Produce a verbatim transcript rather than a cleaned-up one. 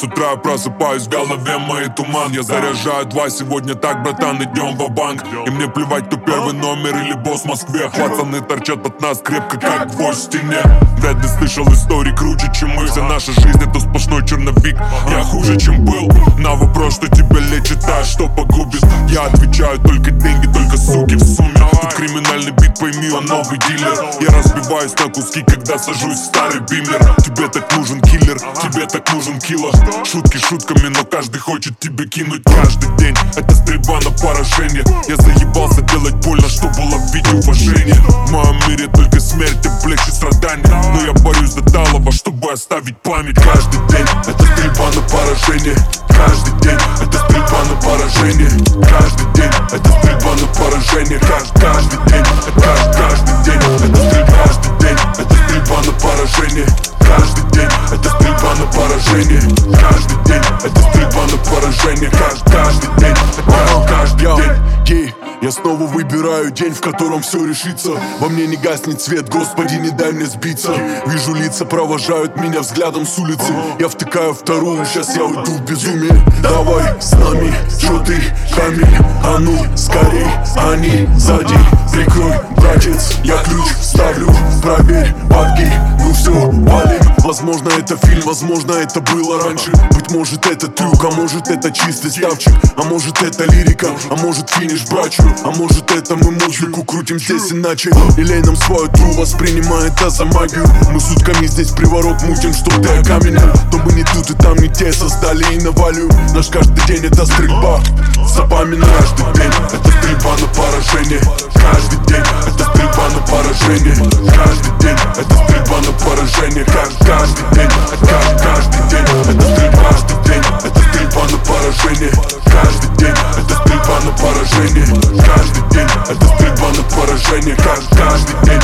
С утра я просыпаюсь, в голове моей туман. Я заряжаю два, сегодня так, братан, идем ва-банк. И мне плевать, кто первый номер или босс в Москве. Пацаны торчат от нас крепко, как гвоздь в стене. Вряд ли слышал истории круче, чем мы. Вся наша жизнь это сплошной черновик. Я хуже, чем был. На вопрос, что тебя лечит, а что погубит, я отвечаю: только деньги, только суки в сумме. Тут криминальный бит, пойми, он новый дилер. Я разбиваюсь на куски, когда сажусь в старый бимлер. Тебе так нужен киллер, тебе так нужен кило. Шутки шутками, но каждый хочет тебе кинуть каждый день. Это стрельба на поражение. Я заебался делать больно, чтобы ловить уважение. В моем мире только смерть и плечи страдания. Но я борюсь до талого, чтобы оставить память. Каждый день это стрельба на поражение. Каждый день это стрельба на поражение. Каждый день это стрельба на поражение. Каждый, каждый день, каждый, каждый день это стрельба. Каждый день это стрельба на поражение. Каждый день это стрельба на поражение. Каждый день это стрельба на поражение. Каждый, каждый день, каждый день. Я снова выбираю день, в котором все решится. Во мне не гаснет свет, Господи, не дай мне сбиться. Вижу лица, провожают меня взглядом с улицы. Я втыкаю вторую, сейчас я уйду в безумие. Давай с нами, чё ты, камень? А ну, скорей, они сзади. Прикрой, братец, я ключ вставлю. Проверь, бабки, ну все, валим. Возможно это фильм, возможно это было раньше. Быть может это трюк, а может это чистый ставчик. А может это лирика, а может финиш брачу. А может это мы музыку крутим здесь иначе. И лей нам свою тру, воспринимай это за магию. Мы сутками здесь приворот мутим, что ты окаменел. Но мы не тут и там не те создали и навалю. Наш каждый день это стрельба, запоминай. Каждый день это стрельба на поражение. Каждый день это стрельба на поражение. Каждый день это стрельба на поражение. Каждый, каждый день, каждый, каждый день это стрельба. Каждый день это стрельба на поражение. Каждый день это стрельба на поражение. Каждый день это стрельба на поражение. Каждый, каждый день.